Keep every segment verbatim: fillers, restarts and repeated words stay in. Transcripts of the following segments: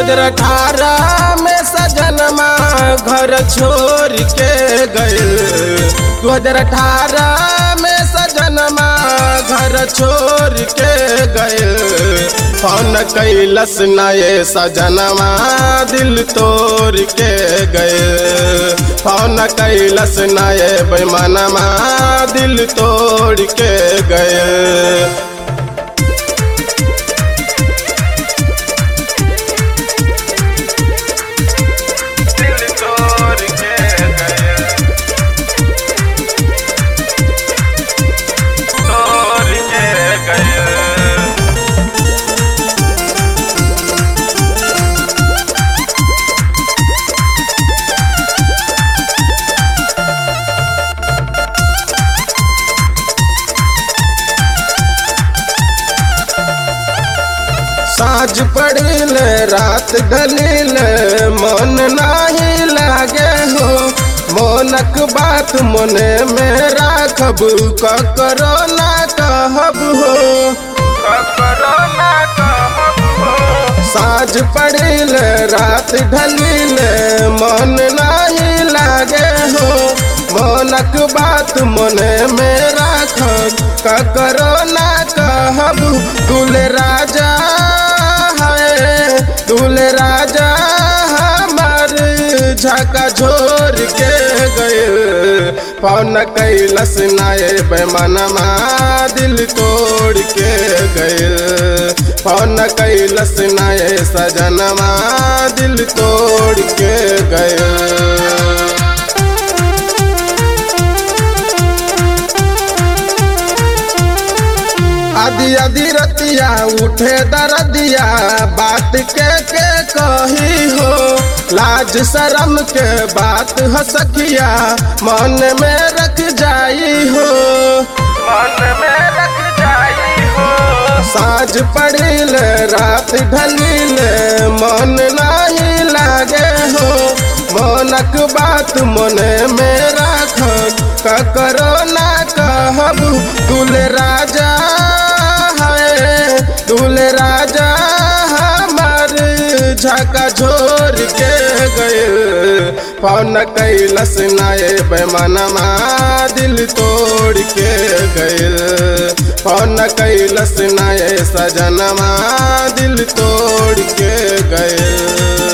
हजार अठारह में सजनमा घर छोड़ के गए। दो हजार अठारह में सजनमा घर छोड़ के गए। फोन कैलस नए सजनमा दिल तोड़ के गए। फोन कैलस नए बेमनमा दिल तोड़ के गए। साँझ पड़िल रात ढलिल मन नाही लागे हो। मोनक बात मने में राखब ककरो ना कहब हो। ककरो ना कहब हो। साँझ पड़िल रात ढलिल मन नाही लागे हो। मोनक बात मने में राखब ककरो ना कहब। दूल्हे राजा दूल्हे राजा हमार झका झोर के गए। फोन कैलस नए बेमनमा दिल तोड़ के गए। फोन कैलस नए सजनमा दिल तोड़ के गए। आधी आधी रतिया उठे दरदिया बात के के कही हो। लाज शरम के बात हो सखिया मन में रख जाई हो। मन में रख जाई हो। साँझ पड़िल रात ढलिल मन नहीं लागे हो। मोनक बात मने में राखब ककरो ना कहब। दूल्हे राजा दूल्हे राजा हमार झका झोर के गए। फोन कैलस नए बेमनमा दिल तोड़ के गए। फोन कैलस नए सजनमा दिल तोड़ के गए।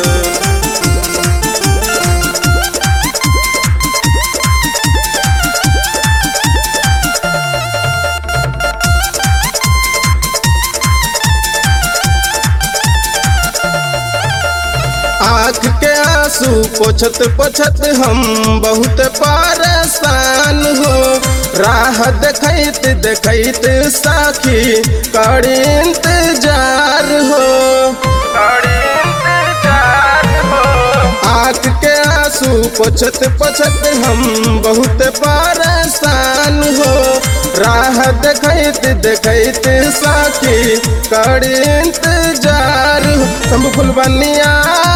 आँख के आंसू पोछत पोछत हम बहुत परेशान हो। राह देखैत देखैत साखी कड़ी इंतजार हो। कड़ी इंतजार हो। आँख के आंसू पोछत पोछत हम बहुत परेशान हो। राह देखैत देखैत साखी कड़ी इंतजार हो। शंभू फुलवनिया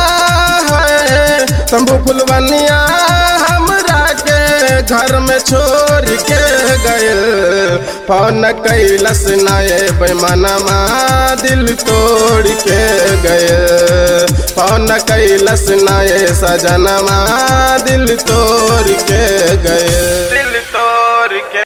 शंभू फुलवनिया हमरा के घर में छोड़ के गए। फोन कैलस नए बेमनमा दिल तोड़ के गए। फोन कैलस नए सजनमा दिल तोड़ के गए। दिल तोड़ के